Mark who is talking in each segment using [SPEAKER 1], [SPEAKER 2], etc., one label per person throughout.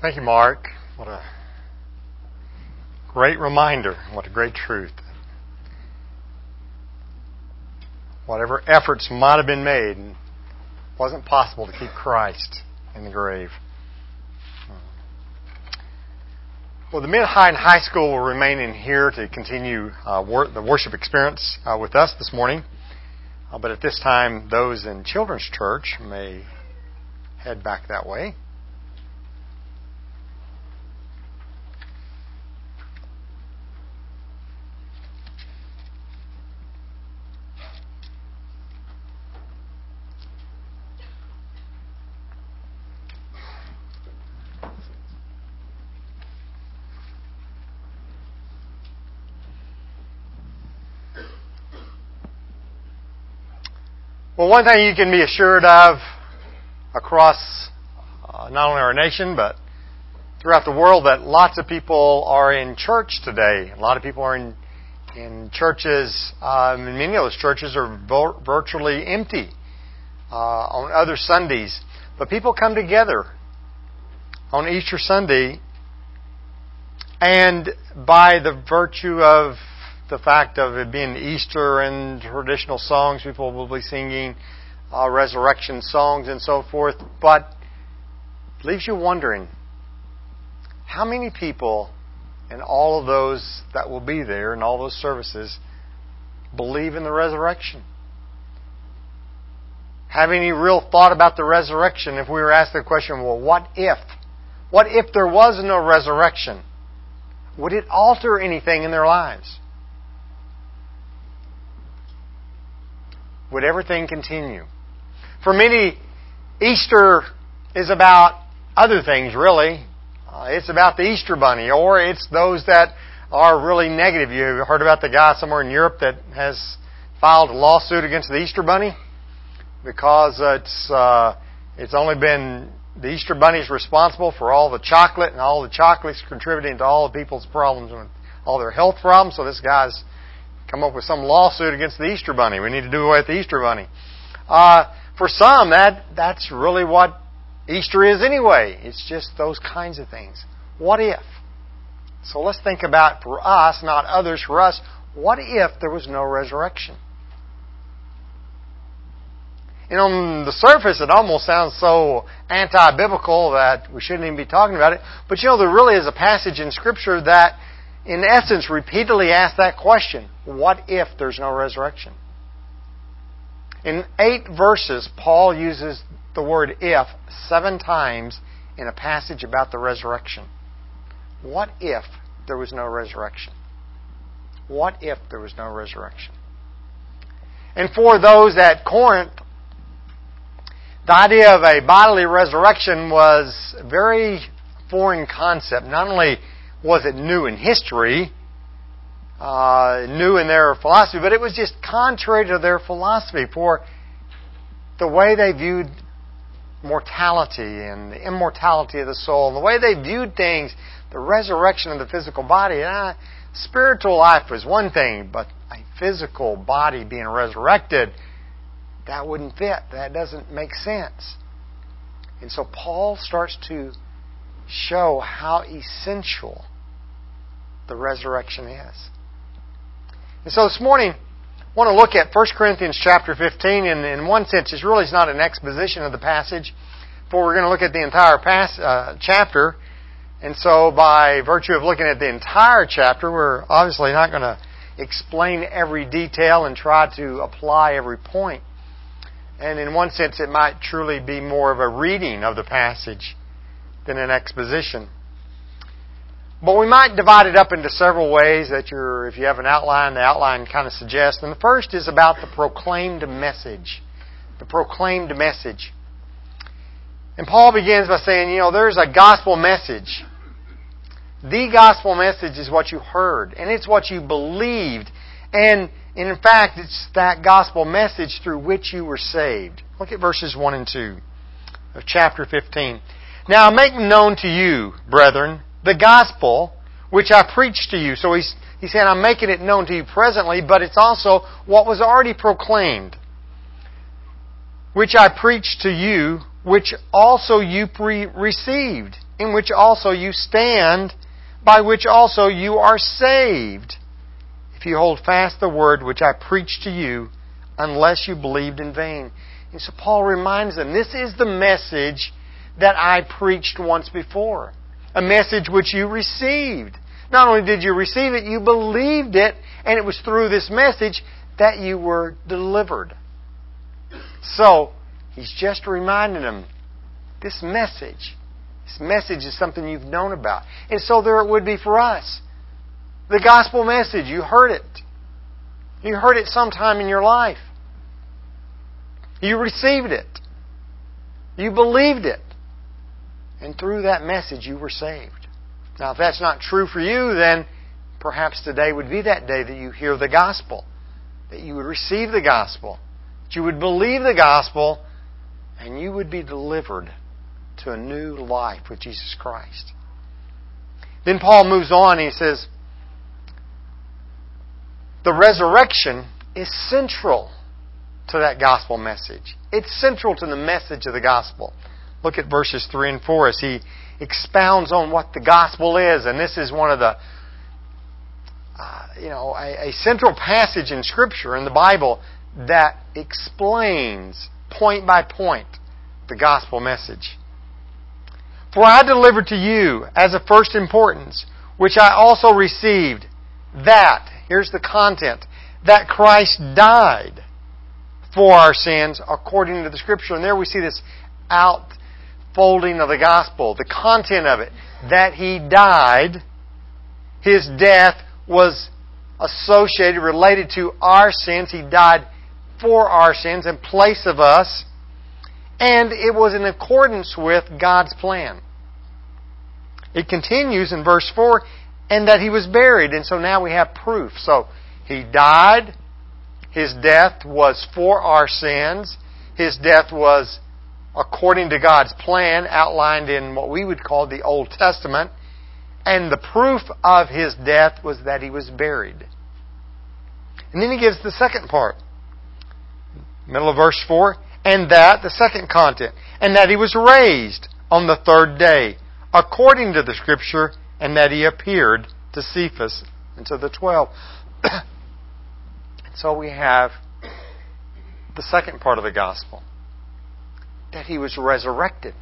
[SPEAKER 1] Thank you, Mark. What a great reminder. What a great truth. Whatever efforts might have been made, it wasn't possible to keep Christ in the grave. Well, the mid-high and high school will remain in here to continue the worship experience with us this morning. But at this time, those in Children's Church may head back that way. Well, one thing you can be assured of across not only our nation, but throughout the world, that lots of people are in church today. A lot of people are in churches, and many of those churches are virtually empty on other Sundays. But people come together on Easter Sunday, and by the virtue of the fact of it being Easter and traditional songs, people will be singing resurrection songs and so forth. But it leaves you wondering, how many people in all of those that will be there in all those services believe in the resurrection? Have any real thought about the resurrection? If we were asked the question, well, what if? What if there was no resurrection? Would it alter anything in their lives? Would everything continue? For many, Easter is about other things, really. It's about the Easter bunny, or it's those that are really negative. You heard about the guy somewhere in Europe that has filed a lawsuit against the Easter bunny because it's only been the Easter bunny's responsible for all the chocolate, and all the chocolate's contributing to all the people's problems and all their health problems. So this guy's come up with some lawsuit against the Easter bunny. We need to do away with the Easter bunny. For some, that's really what Easter is anyway. It's just those kinds of things. What if? So let's think about, for us, not others, for us, what if there was no resurrection? And on the surface, it almost sounds so anti-biblical that we shouldn't even be talking about it. But you know, there really is a passage in Scripture that, in essence, repeatedly asks that question. What if there's no resurrection? In 8 verses, Paul uses the word if 7 times in a passage about the resurrection. What if there was no resurrection? What if there was no resurrection? And for those at Corinth, the idea of a bodily resurrection was a very foreign concept. Not only was it new in history, new in their philosophy, but it was just contrary to their philosophy, for the way they viewed mortality and the immortality of the soul, and the way they viewed things, the resurrection of the physical body. Spiritual life was one thing, but a physical body being resurrected, that wouldn't fit. That doesn't make sense. And so Paul starts to show how essential the resurrection is. And so this morning, I want to look at 1 Corinthians chapter 15, and in one sense, it's really not an exposition of the passage, for we're going to look at the entire chapter. And so by virtue of looking at the entire chapter, we're obviously not going to explain every detail and try to apply every point. And in one sense, it might truly be more of a reading of the passage than an exposition. But we might divide it up into several ways that if you have an outline, the outline kind of suggests. And the first is about the proclaimed message. The proclaimed message. And Paul begins by saying, there's a gospel message. The gospel message is what you heard, and it's what you believed. And in fact, it's that gospel message through which you were saved. Look at verses 1 and 2 of chapter 15. Now I make known to you, brethren, the gospel which I preached to you. So he's saying, I'm making it known to you presently, but it's also what was already proclaimed, which I preached to you, which also you received, in which also you stand, by which also you are saved, if you hold fast the word which I preached to you, unless you believed in vain. And so Paul reminds them, this is the message that I preached once before. A message which you received. Not only did you receive it, you believed it, and it was through this message that you were delivered. So, he's just reminding them, this message is something you've known about. And so there it would be for us. The gospel message, you heard it. You heard it sometime in your life. You received it. You believed it. And through that message you were saved. Now if that's not true for you, then perhaps today would be that day that you hear the gospel. That you would receive the gospel. That you would believe the gospel. And you would be delivered to a new life with Jesus Christ. Then Paul moves on and he says, the resurrection is central to that gospel message. It's central to the message of the gospel. Look at verses 3 and 4 as he expounds on what the gospel is. And this is one of the, a central passage in Scripture, in the Bible, that explains point by point the gospel message. For I delivered to you as of first importance, which I also received, that, here's the content, that Christ died for our sins according to the Scripture. And there we see this outfolding of the gospel, the content of it, that He died. His death was associated, related to our sins. He died for our sins in place of us. And it was in accordance with God's plan. It continues in verse 4, and that He was buried. And so now we have proof. So He died. His death was for our sins. His death was according to God's plan, outlined in what we would call the Old Testament. And the proof of His death was that He was buried. And then He gives the second part. Middle of verse 4. And that, the second content, and that He was raised on the third day, according to the Scripture, and that He appeared to Cephas and to the 12. So we have the second part of the gospel. That He was resurrected.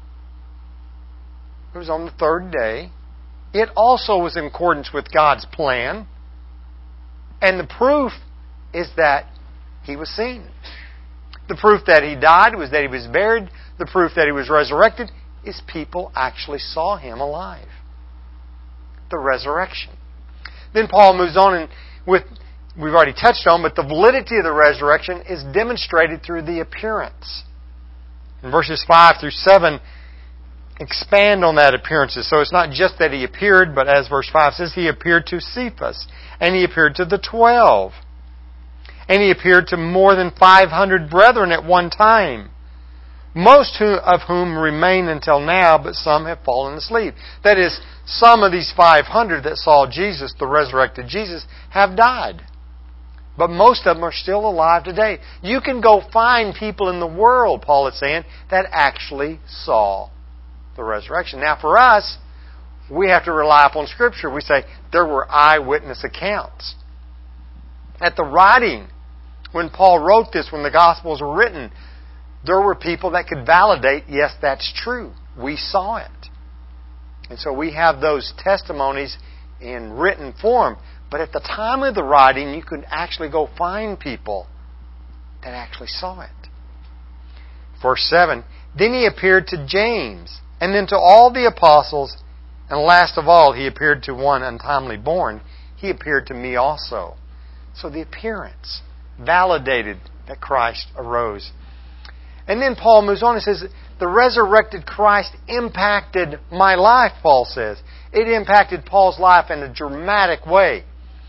[SPEAKER 1] It was on the third day. It also was in accordance with God's plan. And the proof is that He was seen. The proof that He died was that He was buried. The proof that He was resurrected is people actually saw Him alive. The resurrection. Then Paul moves on and we've already touched on, but the validity of the resurrection is demonstrated through the appearance. In verses 5 through 7, expand on that appearances. So it's not just that He appeared, but as verse 5 says, He appeared to Cephas, and He appeared to the 12. And He appeared to more than 500 brethren at one time, most of whom remain until now, but some have fallen asleep. That is, some of these 500 that saw Jesus, the resurrected Jesus, have died. But most of them are still alive today. You can go find people in the world, Paul is saying, that actually saw the resurrection. Now for us, we have to rely upon Scripture. We say there were eyewitness accounts. At the writing, when Paul wrote this, when the Gospels were written, there were people that could validate, yes, that's true. We saw it. And so we have those testimonies in written form. But at the time of the writing, you could actually go find people that actually saw it. Verse 7, Then He appeared to James, and then to all the apostles, and last of all, He appeared to one untimely born. He appeared to me also. So the appearance validated that Christ arose. And then Paul moves on and says, the resurrected Christ impacted my life, Paul says. It impacted Paul's life in a dramatic way.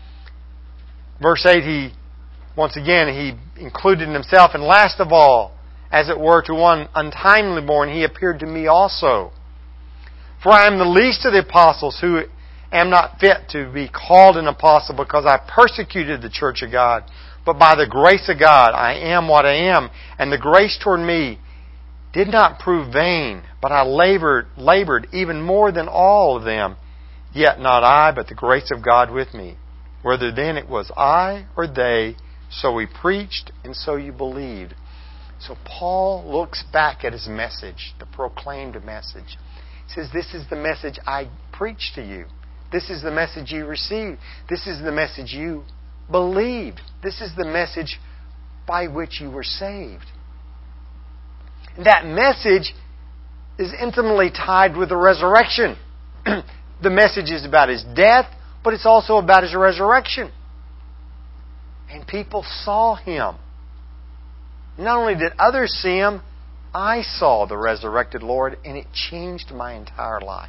[SPEAKER 1] Verse 8, he included in himself, and last of all, as it were, to one untimely born, He appeared to me also. For I am the least of the apostles, who am not fit to be called an apostle, because I persecuted the church of God. But by the grace of God, I am what I am, and the grace toward me did not prove vain, but I labored even more than all of them. Yet not I, but the grace of God with me. Whether then it was I or they, so we preached, and so you believed. So Paul looks back at his message, the proclaimed message. He says, this is the message I preached to you. This is the message you received. This is the message you believed. This is the message by which you were saved. That message is intimately tied with the resurrection. The message is about His death, but it's also about His resurrection. And people saw Him. Not only did others see Him, I saw the resurrected Lord, and it changed my entire life.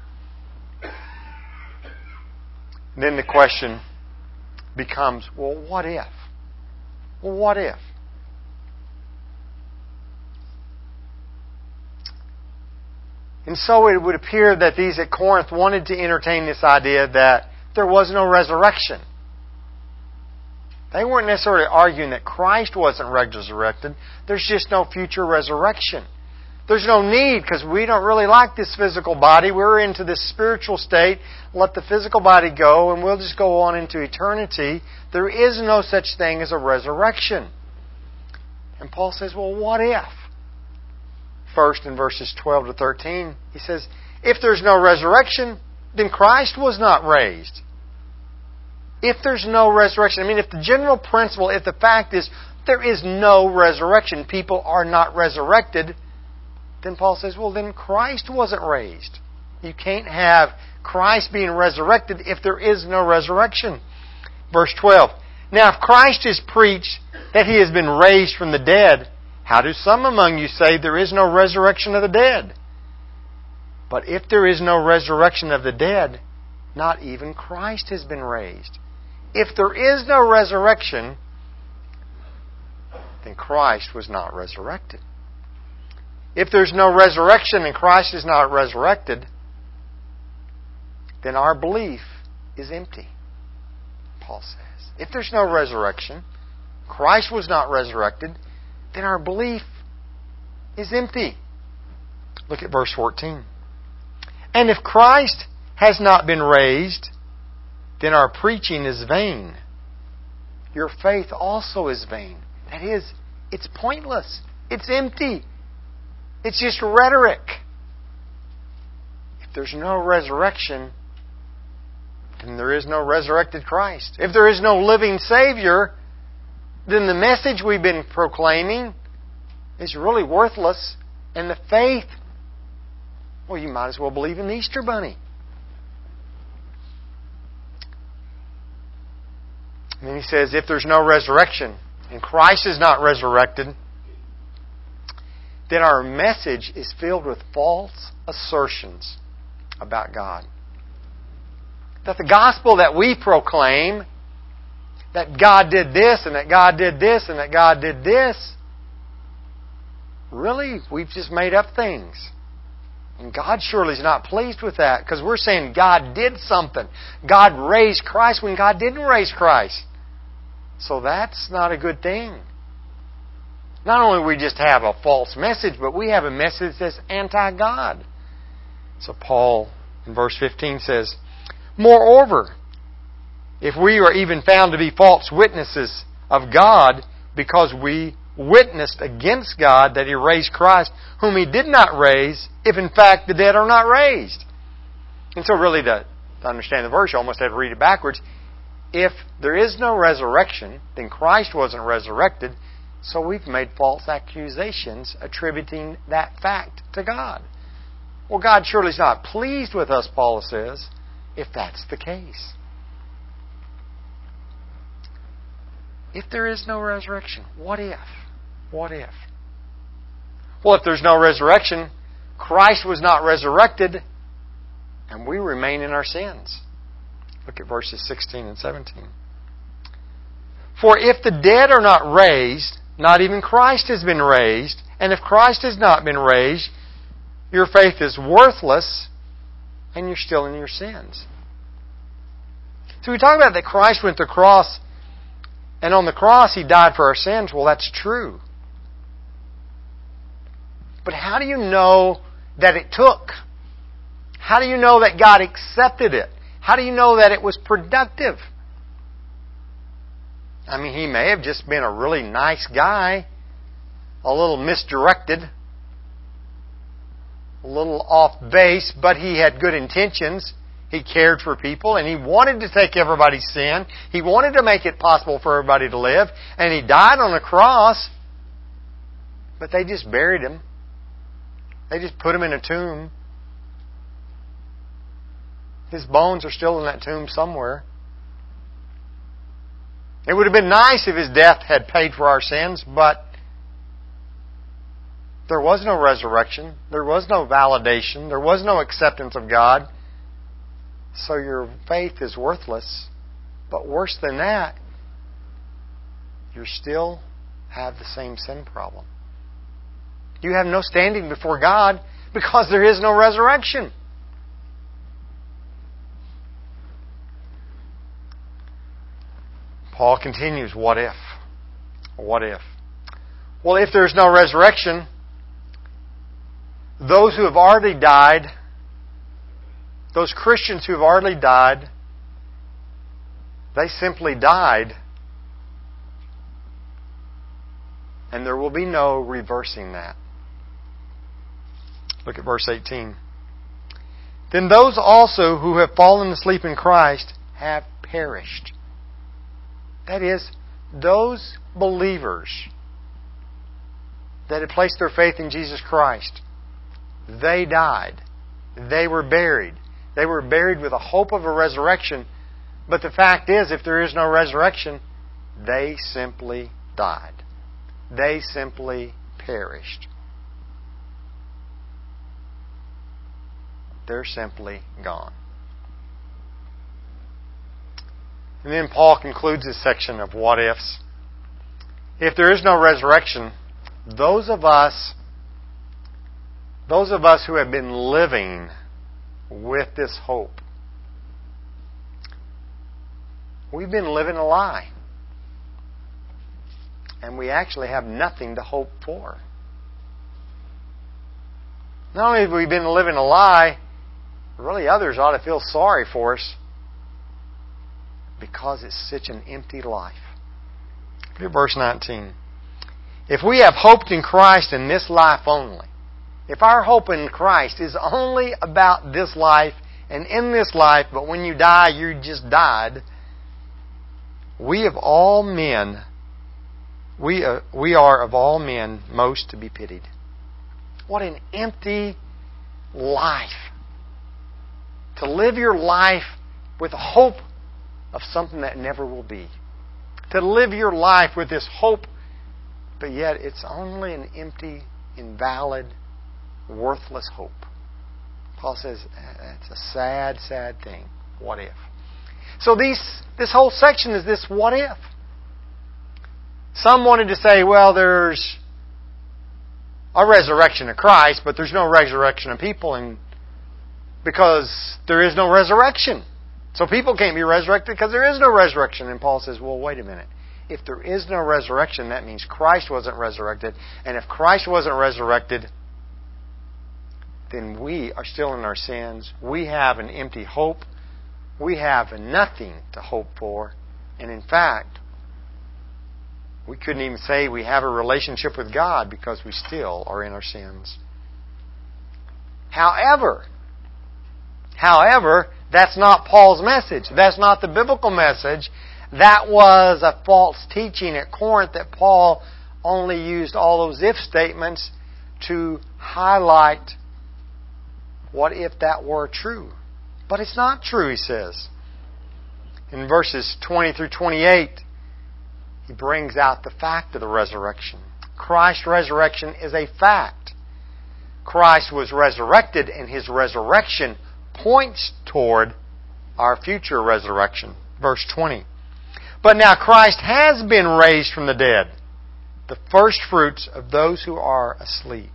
[SPEAKER 1] And then the question becomes, well, what if? Well, what if? And so it would appear that these at Corinth wanted to entertain this idea that there was no resurrection. They weren't necessarily arguing that Christ wasn't resurrected. There's just no future resurrection. There's no need because we don't really like this physical body. We're into this spiritual state. Let the physical body go and we'll just go on into eternity. There is no such thing as a resurrection. And Paul says, well, what if? First, in verses 12 to 13, he says, if there's no resurrection, then Christ was not raised. If there's no resurrection, if the general principle, if the fact is there is no resurrection, people are not resurrected, then Paul says, well, then Christ wasn't raised. You can't have Christ being resurrected if there is no resurrection. Verse 12, now if Christ is preached that He has been raised from the dead, how do some among you say there is no resurrection of the dead? But if there is no resurrection of the dead, not even Christ has been raised. If there is no resurrection, then Christ was not resurrected. If there's no resurrection and Christ is not resurrected, then our belief is empty, Paul says. If there's no resurrection, Christ was not resurrected, then our belief is empty. Look at verse 14. And if Christ has not been raised, then our preaching is vain. Your faith also is vain. That is, it's pointless. It's empty. It's just rhetoric. If there's no resurrection, then there is no resurrected Christ. If there is no living Savior, then the message we've been proclaiming is really worthless. And the faith, well, you might as well believe in the Easter Bunny. And then he says, if there's no resurrection and Christ is not resurrected, then our message is filled with false assertions about God. That the gospel that we proclaim, that God did this and that God did this and that God did this, really, we've just made up things. And God surely is not pleased with that because we're saying God did something. God raised Christ when God didn't raise Christ. So that's not a good thing. Not only do we just have a false message, but we have a message that's anti-God. So Paul, in verse 15, says, moreover, if we are even found to be false witnesses of God because we witnessed against God that He raised Christ, whom He did not raise, if in fact the dead are not raised. And so really to understand the verse, you almost have to read it backwards. If there is no resurrection, then Christ wasn't resurrected, so we've made false accusations attributing that fact to God. Well, God surely is not pleased with us, Paul says, if that's the case. If there is no resurrection, what if? What if? Well, if there's no resurrection, Christ was not resurrected, and we remain in our sins. Look at verses 16 and 17. For if the dead are not raised, not even Christ has been raised, and if Christ has not been raised, your faith is worthless, and you're still in your sins. So we talk about that Christ went to the cross, and on the cross He died for our sins. Well, that's true. But how do you know that it took? How do you know that God accepted it? How do you know that it was productive? I mean, he may have just been a really nice guy, a little misdirected, a little off base, but he had good intentions. He cared for people, and he wanted to take everybody's sin. He wanted to make it possible for everybody to live, and he died on a cross, but they just buried him. They just put him in a tomb. His bones are still in that tomb somewhere. It would have been nice if his death had paid for our sins, but there was no resurrection. There was no validation. There was no acceptance of God. So your faith is worthless. But worse than that, you still have the same sin problem. You have no standing before God because there is no resurrection. Paul continues, what if? What if? Well, if there's no resurrection, those who have already died, those Christians who have already died, they simply died, and there will be no reversing that. Look at verse 18. Then those also who have fallen asleep in Christ have perished. That is, those believers that had placed their faith in Jesus Christ, they died. They were buried. They were buried with a hope of a resurrection. But the fact is, if there is no resurrection, they simply died. They simply perished. They're simply gone. And then Paul concludes this section of what ifs. If there is no resurrection, those of us who have been living with this hope, we've been living a lie. And we actually have nothing to hope for. Not only have we been living a lie, really others ought to feel sorry for us because it's such an empty life. Look at verse 19. If we have hoped in Christ in this life only, if our hope in Christ is only about this life and in this life, but when you die, you just died, we of all men, we are of all men most to be pitied. What an empty life. To live your life with a hope of something that never will be. To live your life with this hope, but yet it's only an empty, invalid, worthless hope. Paul says, it's a sad, sad thing. What if? So this whole section is this what if. Some wanted to say, well, there's a resurrection of Christ, but there's no resurrection of people, and because there is no resurrection. So people can't be resurrected because there is no resurrection. And Paul says, well, wait a minute. If there is no resurrection, that means Christ wasn't resurrected. And if Christ wasn't resurrected, then we are still in our sins. We have an empty hope. We have nothing to hope for. And in fact, we couldn't even say we have a relationship with God because we still are in our sins. However, that's not Paul's message. That's not the biblical message. That was a false teaching at Corinth that Paul only used all those if statements to highlight what if that were true. But it's not true, he says. In verses 20 through 28, he brings out the fact of the resurrection. Christ's resurrection is a fact. Christ was resurrected, and His resurrection points toward our future resurrection. Verse 20. But now Christ has been raised from the dead, the first fruits of those who are asleep.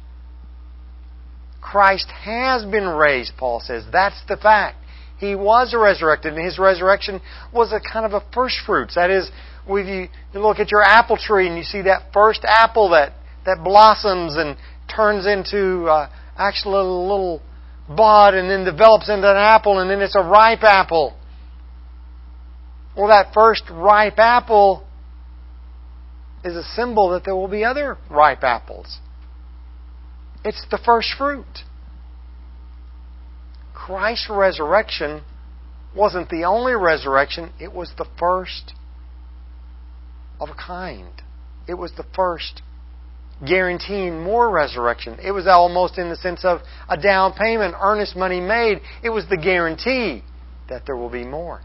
[SPEAKER 1] Christ has been raised, Paul says. That's the fact. He was resurrected, and His resurrection was a kind of a first fruits. That is, when you look at your apple tree and you see that first apple that blossoms and turns into actually a little bud and then develops into an apple and then it's a ripe apple. Well, that first ripe apple is a symbol that there will be other ripe apples. It's the first fruit. Christ's resurrection wasn't the only resurrection. It was the first of a kind. It was the first guaranteeing more resurrection. It was almost in the sense of a down payment, earnest money made. It was the guarantee that there will be more.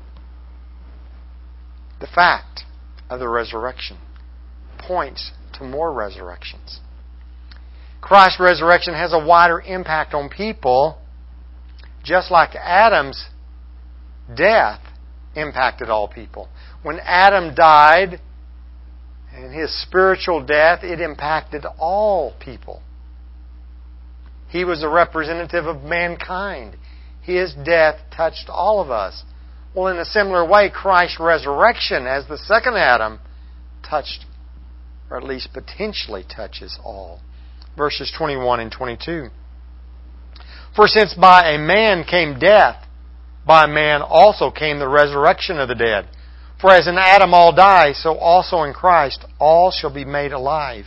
[SPEAKER 1] The fact of the resurrection points to more resurrections. Christ's resurrection has a wider impact on people, just like Adam's death impacted all people. When Adam died, and his spiritual death, it impacted all people. He was a representative of mankind. His death touched all of us. Well, in a similar way, Christ's resurrection as the second Adam touched, or at least potentially touches all. Verses 21 and 22. For since by a man came death, by a man also came the resurrection of the dead. For as in Adam all die, so also in Christ all shall be made alive.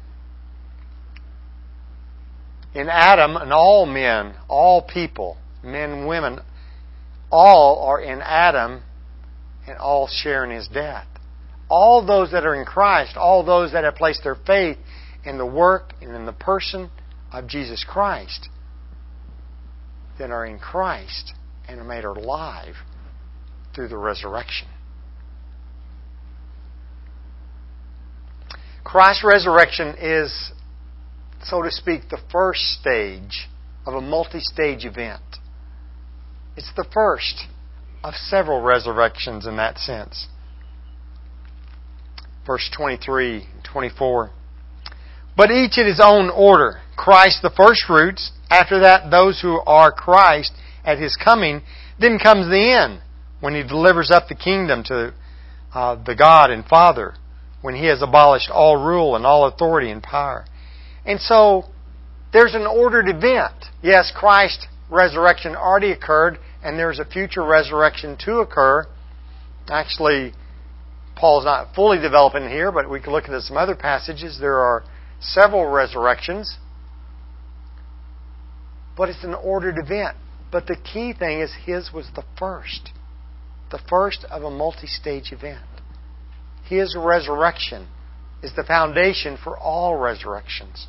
[SPEAKER 1] In Adam and all men, all people, men, women, all are in Adam and all share in His death. All those that are in Christ, all those that have placed their faith in the work and in the person of Jesus Christ, then are in Christ and are made alive through the resurrection. Christ's resurrection is, so to speak, the first stage of a multi-stage event. It's the first of several resurrections in that sense. Verse 23 and 24. But each in his own order. Christ the first fruits. After that, those who are Christ at His coming. Then comes the end, when He delivers up the kingdom to the God and Father, when He has abolished all rule and all authority and power. And so, there's an ordered event. Yes, Christ's resurrection already occurred, and there's a future resurrection to occur. Actually, Paul's not fully developing here, but we can look at some other passages. There are several resurrections. But it's an ordered event. But the key thing is His was the first. The first of a multi-stage event. His resurrection is the foundation for all resurrections.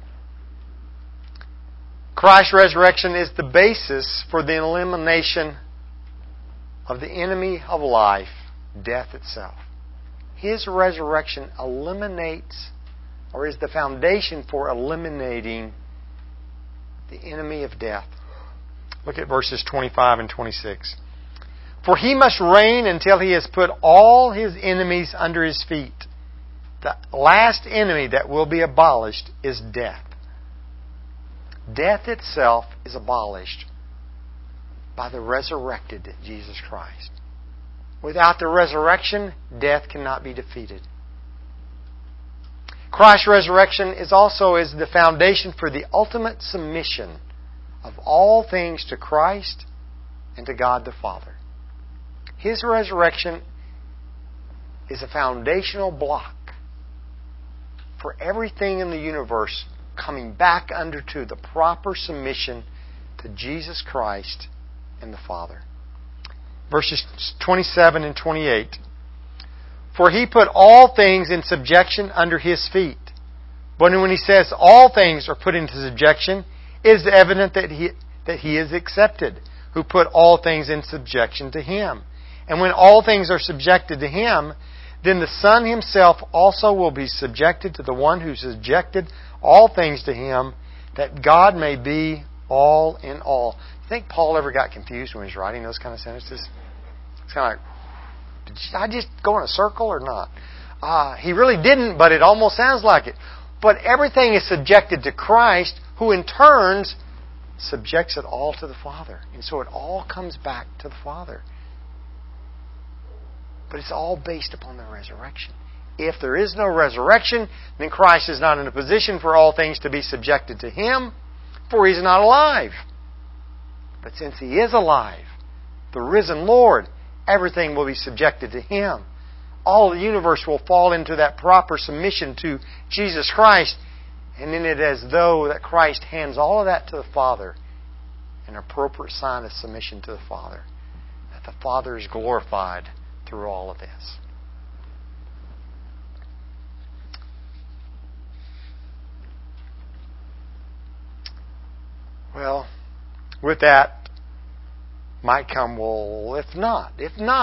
[SPEAKER 1] Christ's resurrection is the basis for the elimination of the enemy of life, death itself. His resurrection eliminates, or is the foundation for eliminating the enemy of death. Look at verses 25 and 26. For He must reign until He has put all His enemies under His feet. The last enemy that will be abolished is death. Death itself is abolished by the resurrected Jesus Christ. Without the resurrection, death cannot be defeated. Christ's resurrection is also the foundation for the ultimate submission of all things to Christ and to God the Father. His resurrection is a foundational block for everything in the universe coming back under to the proper submission to Jesus Christ and the Father. Verses 27 and 28. For He put all things in subjection under His feet. But when He says all things are put into subjection, it is evident that He is accepted, who put all things in subjection to Him. And when all things are subjected to Him, then the Son Himself also will be subjected to the one who subjected all things to Him, that God may be all in all. You think Paul ever got confused when he was writing those kind of sentences? It's kind of like, did I just go in a circle or not? He really didn't, but it almost sounds like it. But everything is subjected to Christ, who in turns subjects it all to the Father. And so it all comes back to the Father. But it's all based upon the resurrection. If there is no resurrection, then Christ is not in a position for all things to be subjected to Him, for He is not alive. But since He is alive, the risen Lord, everything will be subjected to Him. All the universe will fall into that proper submission to Jesus Christ, and then it is as though that Christ hands all of that to the Father, an appropriate sign of submission to the Father, that the Father is glorified through all of this. Well, with that might come, well, if not,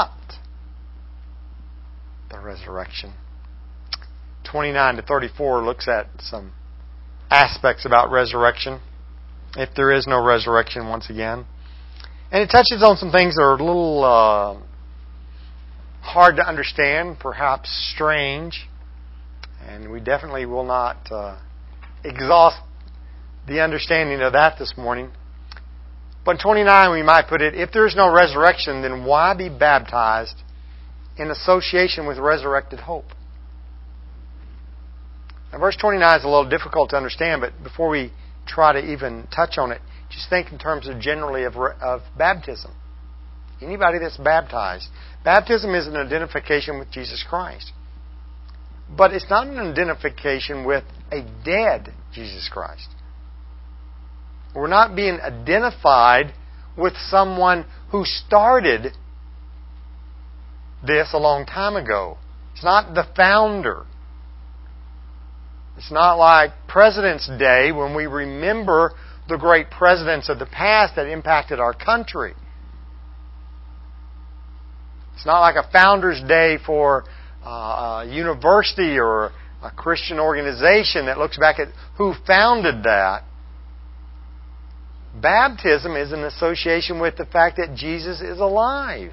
[SPEAKER 1] the resurrection. 29 to 34 looks at some aspects about resurrection, if there is no resurrection once again. And it touches on some things that are a little hard to understand, perhaps strange, and we definitely will not exhaust the understanding of that this morning. But in 29 we might put it, if there is no resurrection, then why be baptized in association with resurrected hope? Now verse 29 is a little difficult to understand, but before we try to even touch on it, just think in terms of generally of baptism. Anybody that's baptized. Baptism is an identification with Jesus Christ. But it's not an identification with a dead Jesus Christ. We're not being identified with someone who started this a long time ago. It's not the founder. It's not like President's Day when we remember the great presidents of the past that impacted our country. It's not like a Founder's Day for a university or a Christian organization that looks back at who founded that. Baptism is an association with the fact that Jesus is alive.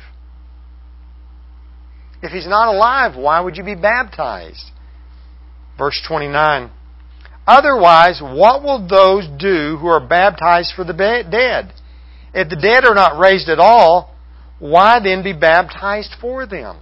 [SPEAKER 1] If He's not alive, why would you be baptized? Verse 29. Otherwise, what will those do who are baptized for the dead? If the dead are not raised at all, why then be baptized for them?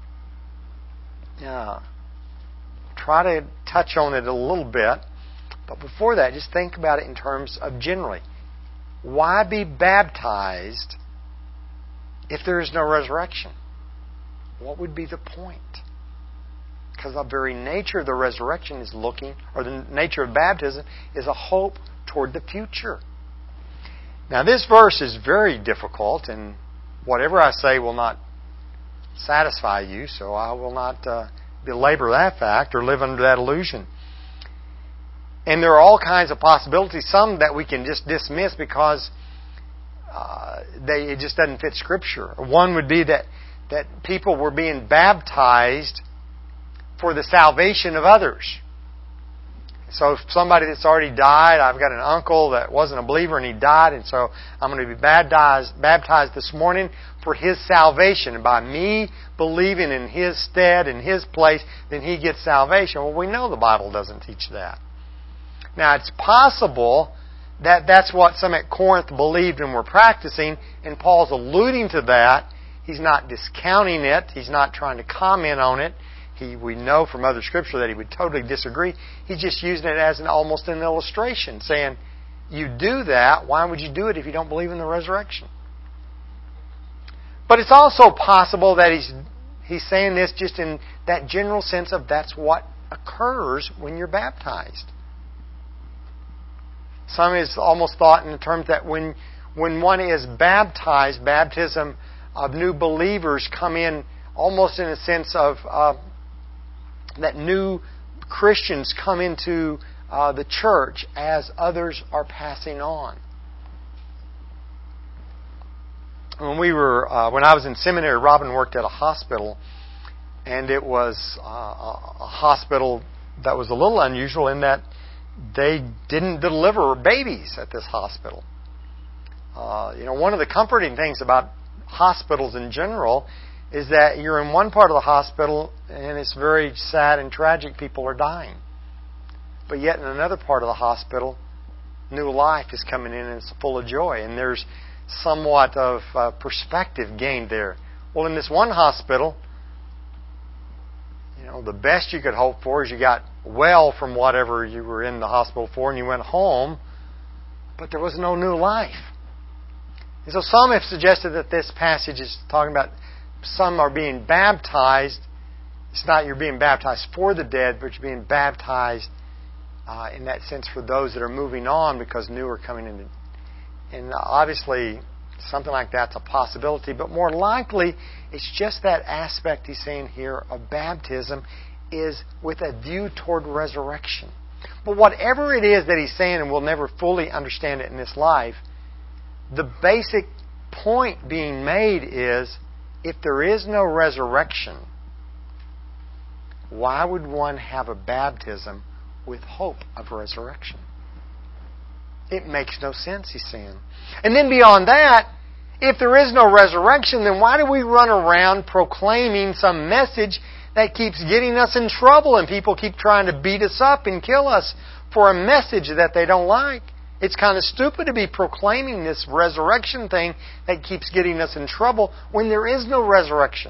[SPEAKER 1] Now, try to touch on it a little bit. But before that, just think about it in terms of generally. Why be baptized if there is no resurrection? What would be the point? Because the very nature of the resurrection is looking, or the nature of baptism is a hope toward the future. Now this verse is very difficult, and whatever I say will not satisfy you, so I will not belabor that fact or live under that illusion. And there are all kinds of possibilities, some that we can just dismiss because it just doesn't fit Scripture. One would be that people were being baptized for the salvation of others. So if somebody that's already died, I've got an uncle that wasn't a believer and he died, and so I'm going to be baptized this morning for his salvation. And by me believing in his stead, in his place, then he gets salvation. Well, we know the Bible doesn't teach that. Now, it's possible that that's what some at Corinth believed and were practicing, and Paul's alluding to that. He's not discounting it. He's not trying to comment on it. We know from other Scripture that he would totally disagree. He's just using it as almost an illustration, saying, you do that, why would you do it if you don't believe in the resurrection? But it's also possible that he's saying this just in that general sense of that's what occurs when you're baptized. Some is almost thought in terms that when one is baptized, baptism of new believers come in almost in a sense of that new Christians come into the church as others are passing on. When I was in seminary, Robin worked at a hospital, and it was a hospital that was a little unusual in that they didn't deliver babies at this hospital. One of the comforting things about hospitals in general is that you're in one part of the hospital and it's very sad and tragic, people are dying. But yet in another part of the hospital, new life is coming in and it's full of joy, and there's somewhat of perspective gained there. Well, in this one hospital, The best you could hope for is you got well from whatever you were in the hospital for and you went home, but there was no new life. And so some have suggested that this passage is talking about some are being baptized. It's not you're being baptized for the dead, but you're being baptized in that sense for those that are moving on because new are coming in. And obviously, something like that's a possibility, but more likely, it's just that aspect he's saying here of baptism is with a view toward resurrection. But whatever it is that he's saying, and we'll never fully understand it in this life, the basic point being made is, if there is no resurrection, why would one have a baptism with hope of resurrection? It makes no sense, he's saying. And then beyond that, if there is no resurrection, then why do we run around proclaiming some message that keeps getting us in trouble and people keep trying to beat us up and kill us for a message that they don't like? It's kind of stupid to be proclaiming this resurrection thing that keeps getting us in trouble when there is no resurrection.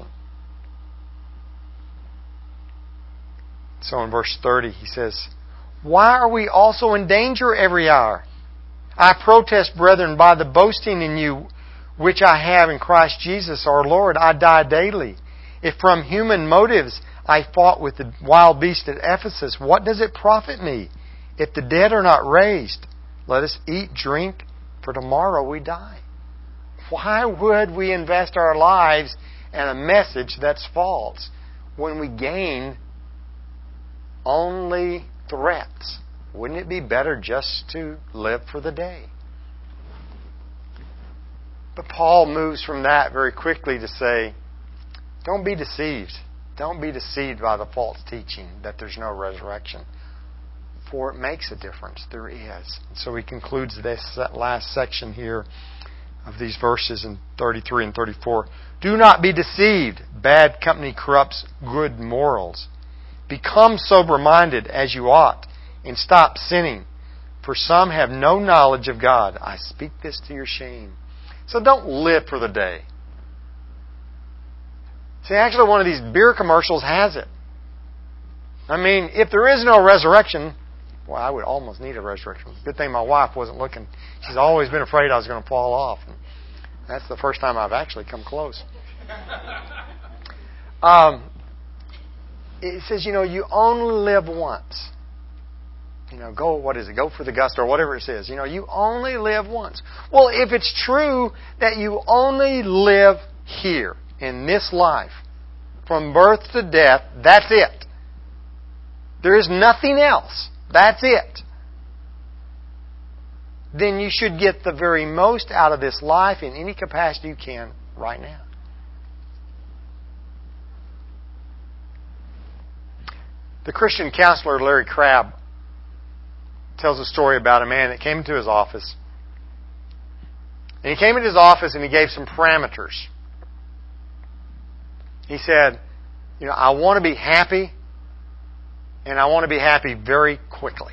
[SPEAKER 1] So in verse 30 he says, "Why are we also in danger every hour? I protest, brethren, by the boasting in you which I have in Christ Jesus our Lord, I die daily. If from human motives I fought with the wild beast at Ephesus, what does it profit me? If the dead are not raised, let us eat, drink, for tomorrow we die." Why would we invest our lives in a message that's false when we gain only threats? Wouldn't it be better just to live for the day? But Paul moves from that very quickly to say, don't be deceived. Don't be deceived by the false teaching that there's no resurrection. For it makes a difference. There is. And so he concludes this last section here of these verses in 33 and 34. "Do not be deceived. Bad company corrupts good morals. Become sober-minded as you ought, and stop sinning. For some have no knowledge of God. I speak this to your shame." So don't live for the day. See, actually one of these beer commercials has it. I mean, if there is no resurrection, well, I would almost need a resurrection. Good thing my wife wasn't looking. She's always been afraid I was going to fall off. And that's the first time I've actually come close. It says, you only live once. Go for the gusto or whatever it says. You only live once. Well, if it's true that you only live here in this life, from birth to death, that's it. There is nothing else. That's it. Then you should get the very most out of this life in any capacity you can right now. The Christian counselor Larry Crabb tells a story about a man that came into his office. And he came into his office and he gave some parameters. He said, I want to be happy, and I want to be happy very quickly.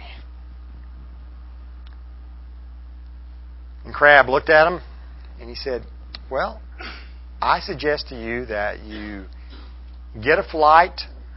[SPEAKER 1] And Crabb looked at him and he said, well, I suggest to you that you get a flight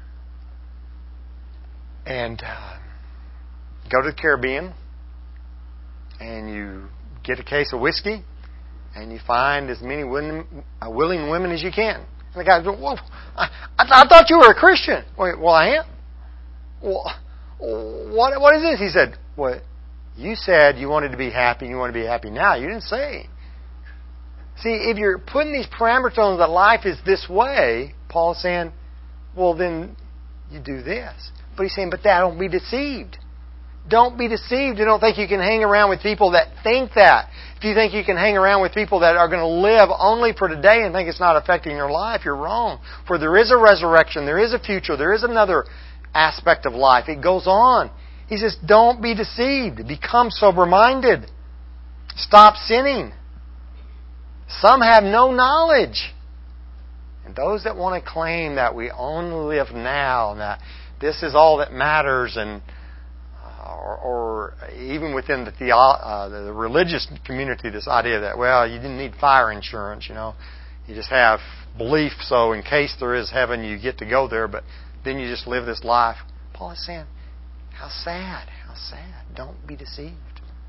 [SPEAKER 1] and go to the Caribbean, and you get a case of whiskey, and you find as many willing women as you can. And the guy goes, "Whoa, I thought you were a Christian." Well, I am. Well, what is this? He said, well, you said you wanted to be happy, and you want to be happy now. You didn't say. See, if you're putting these parameters on that life is this way, Paul's saying, well, then you do this. But he's saying, but don't be deceived. Don't be deceived. You don't think you can hang around with people that think that. If you think you can hang around with people that are going to live only for today and think it's not affecting your life, you're wrong. For there is a resurrection, there is a future, there is another aspect of life. It goes on. He says, don't be deceived. Become sober-minded. Stop sinning. Some have no knowledge. And those that want to claim that we only live now and that this is all that matters, and or even within the religious community, this idea that, well, you didn't need fire insurance, you just have belief, so in case there is heaven, you get to go there, but then you just live this life. Paul is saying, how sad, how sad. Don't be deceived.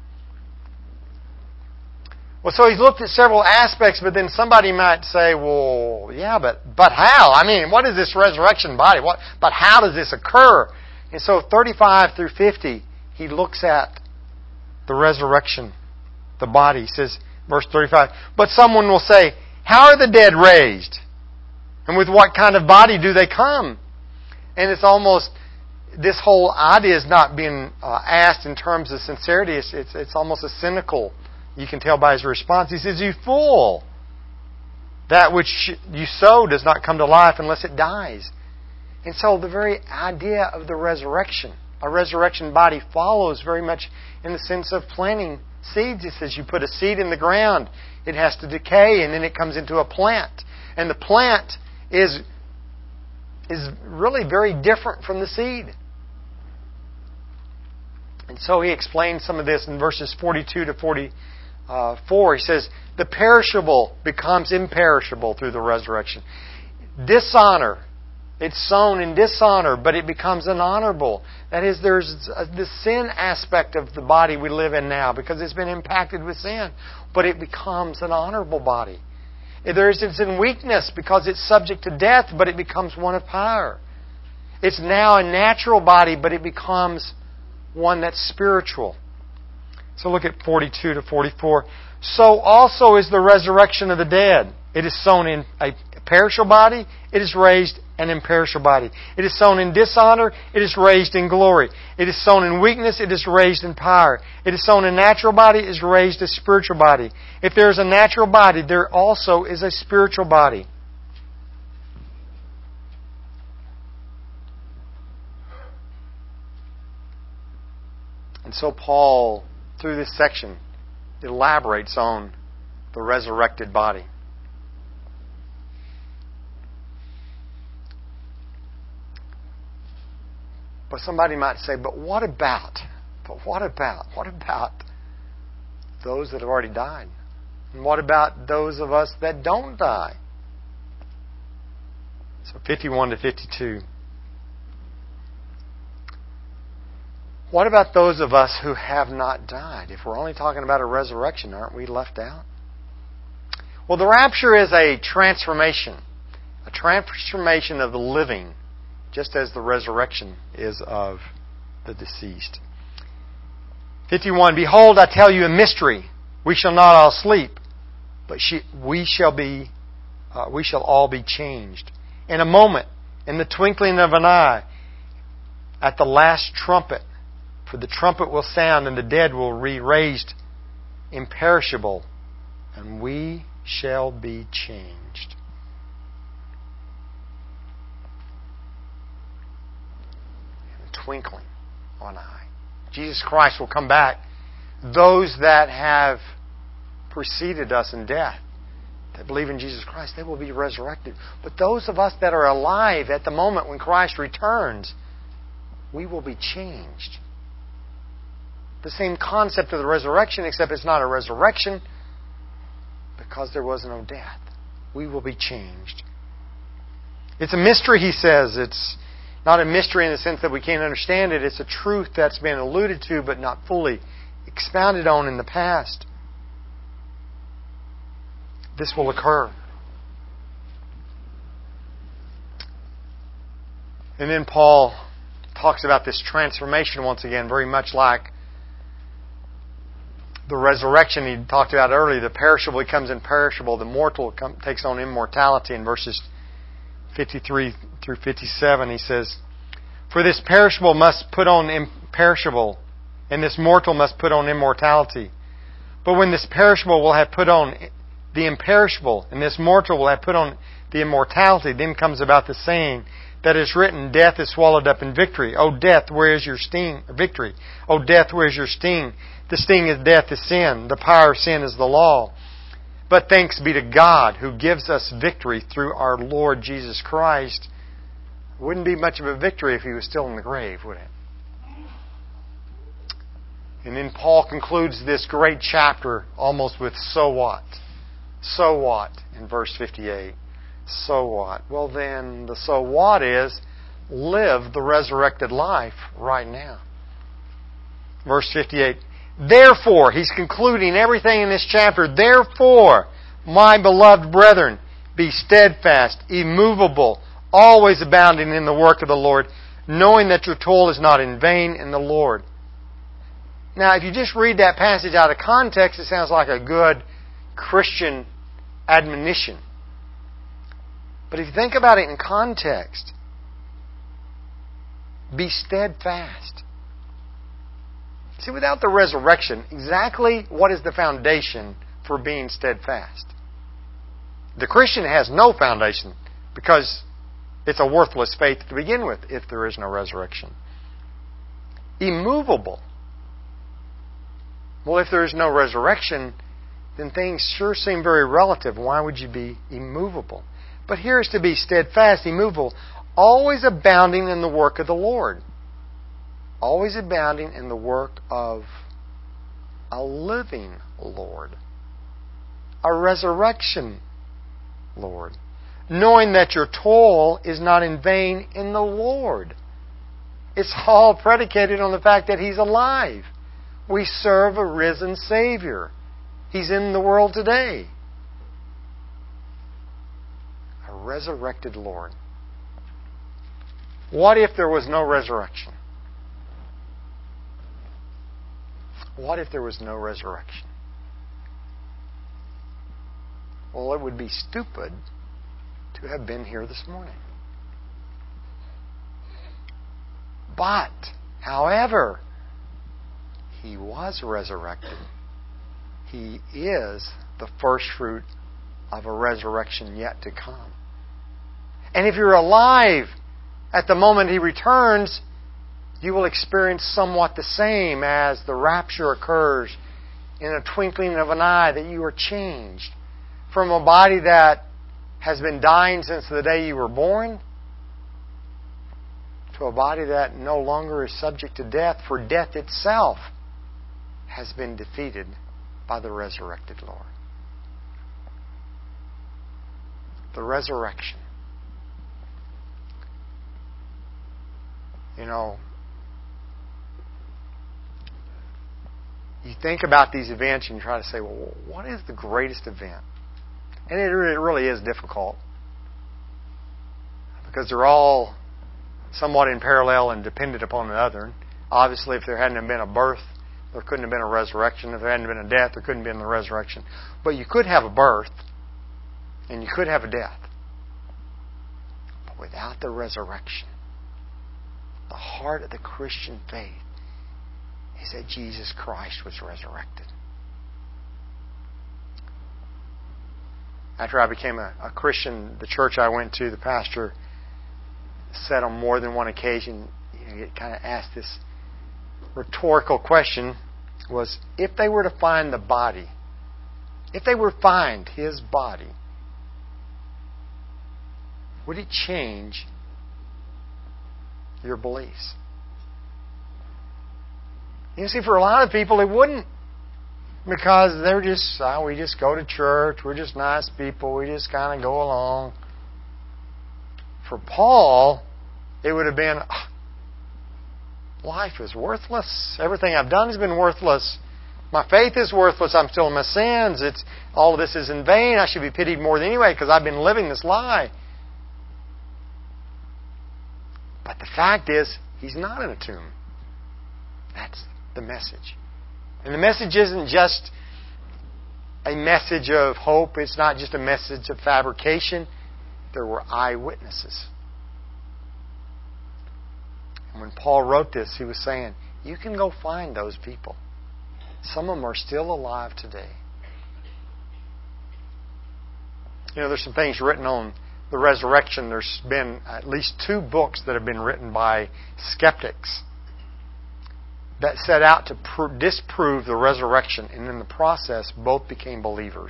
[SPEAKER 1] Well, so he's looked at several aspects, but then somebody might say, well, yeah, but how? I mean, what is this resurrection body? But how does this occur? And so 35 through 50, he looks at the resurrection, the body. He says, verse 35, but someone will say, how are the dead raised? And with what kind of body do they come? And it's almost, this whole idea is not being asked in terms of sincerity. It's almost a cynical. You can tell by his response. He says, you fool! That which you sow does not come to life unless it dies. And so the very idea of the resurrection, a resurrection body, follows very much in the sense of planting seeds. It says you put a seed in the ground, it has to decay, and then it comes into a plant. And the plant is really very different from the seed. And so he explains some of this in verses 42 to 44. He says, the perishable becomes imperishable through the resurrection. Dishonor, it's sown in dishonor, but it becomes an honorable. That is, there's the sin aspect of the body we live in now because it's been impacted with sin, but it becomes an honorable body. It's in weakness because it's subject to death, but it becomes one of power. It's now a natural body, but it becomes one that's spiritual. So look at 42 to 44. So also is the resurrection of the dead. It is sown in a perishable body, it is raised an imperishable body. It is sown in dishonor, it is raised in glory. It is sown in weakness, it is raised in power. It is sown in natural body, it is raised a spiritual body. If there is a natural body, there also is a spiritual body. And so Paul, through this section, elaborates on the resurrected body. But somebody might say, but what about those that have already died? And what about those of us that don't die? So 51 to 52. What about those of us who have not died? If we're only talking about a resurrection, aren't we left out? Well, the rapture is a transformation of the living, just as the resurrection is of the deceased. 51, behold, I tell you a mystery. We shall not all sleep, but we shall all be changed. In a moment, in the twinkling of an eye, at the last trumpet. For the trumpet will sound, and the dead will be raised imperishable, and we shall be changed. In the twinkling of an eye. Jesus Christ will come back. Those that have preceded us in death, that believe in Jesus Christ, they will be resurrected. But those of us that are alive at the moment when Christ returns, we will be changed. The same concept of the resurrection, except it's not a resurrection because there was no death. We will be changed. It's a mystery, he says. It's not a mystery in the sense that we can't understand it. It's a truth that's been alluded to but not fully expounded on in the past. This will occur. And then Paul talks about this transformation once again, very much like the resurrection he talked about earlier. The perishable becomes imperishable. The mortal takes on immortality. In verses 53 through 57, he says, for this perishable must put on imperishable, and this mortal must put on immortality. But when this perishable will have put on the imperishable, and this mortal will have put on the immortality, then comes about the saying that is written, death is swallowed up in victory. O death, where is your sting? Victory. O death, where is your sting? The sting of death is sin. The power of sin is the law. But thanks be to God who gives us victory through our Lord Jesus Christ. It wouldn't be much of a victory if He was still in the grave, would it? And then Paul concludes this great chapter almost with so what? So what? In verse 58. So what? Well then, the so what is live the resurrected life right now. Verse 58. Therefore, he's concluding everything in this chapter. Therefore, my beloved brethren, be steadfast, immovable, always abounding in the work of the Lord, knowing that your toil is not in vain in the Lord. Now, if you just read that passage out of context, it sounds like a good Christian admonition. But if you think about it in context, be steadfast. See, without the resurrection, exactly what is the foundation for being steadfast? The Christian has no foundation because it's a worthless faith to begin with if there is no resurrection. Immovable. Well, if there is no resurrection, then things sure seem very relative. Why would you be immovable? But here is to be steadfast, immovable, always abounding in the work of the Lord. Always abounding in the work of a living Lord. A resurrection Lord. Knowing that your toil is not in vain in the Lord. It's all predicated on the fact that He's alive. We serve a risen Savior. He's in the world today. A resurrected Lord. What if there was no resurrection? What if there was no resurrection? Well, it would be stupid to have been here this morning. But, however, He was resurrected. He is the first fruit of a resurrection yet to come. And if you're alive at the moment He returns, you will experience somewhat the same as the rapture occurs in a twinkling of an eye, that you are changed from a body that has been dying since the day you were born to a body that no longer is subject to death, for death itself has been defeated by the resurrected Lord. The resurrection. You know, you think about these events and you try to say, well, what is the greatest event? And it really is difficult because they're all somewhat in parallel and dependent upon the other. Obviously, if there hadn't been a birth, there couldn't have been a resurrection. If there hadn't been a death, there couldn't have been a resurrection. But you could have a birth and you could have a death. But without the resurrection, the heart of the Christian faith is that Jesus Christ was resurrected. After I became a Christian, the church I went to, the pastor said on more than one occasion, he kind of asked this rhetorical question, was if they were to find the body, if they were to find His body, would it change your beliefs? You see, for a lot of people, it wouldn't. Because they're just, we just go to church, we're just nice people, we just kind of go along. For Paul, it would have been, life is worthless. Everything I've done has been worthless. My faith is worthless. I'm still in my sins. All of this is in vain. I should be pitied more than anyway because I've been living this lie. But the fact is, He's not in a tomb. That's the message. And the message isn't just a message of hope. It's not just a message of fabrication. There were eyewitnesses. And when Paul wrote this, he was saying, you can go find those people. Some of them are still alive today. You know, there's some things written on the resurrection. There's been at least 2 books that have been written by skeptics that set out to disprove the resurrection, and in the process, both became believers.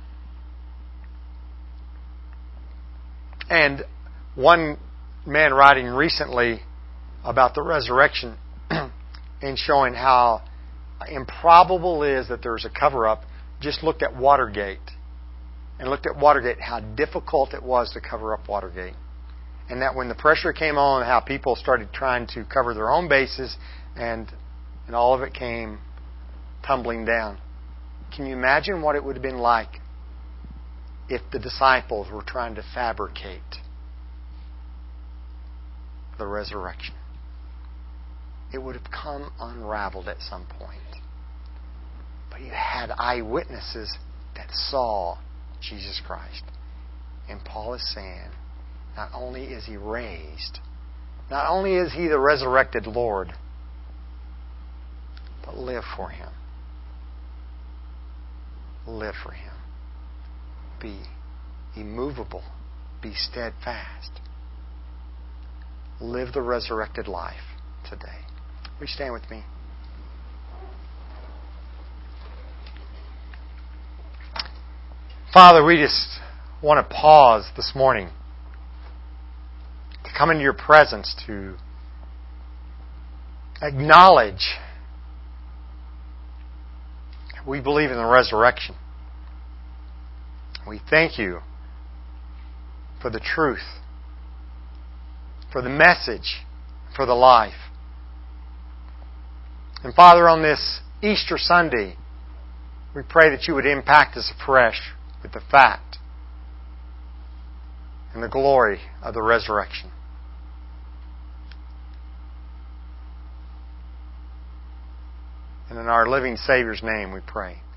[SPEAKER 1] And one man writing recently about the resurrection and showing how improbable it is that there's a cover-up, just looked at Watergate and looked at Watergate, how difficult it was to cover up Watergate. And that when the pressure came on, how people started trying to cover their own bases, and all of it came tumbling down. Can you imagine what it would have been like if the disciples were trying to fabricate the resurrection? It would have come unraveled at some point. But you had eyewitnesses that saw Jesus Christ. And Paul is saying, not only is He raised, not only is He the resurrected Lord, but live for Him. Live for Him. Be immovable. Be steadfast. Live the resurrected life today. Will you stand with me? Father, we just want to pause this morning to come into Your presence to acknowledge we believe in the resurrection. We thank You for the truth, for the message, for the life. And Father, on this Easter Sunday, we pray that You would impact us afresh with the fact and the glory of the resurrection. And in our living Savior's name we pray.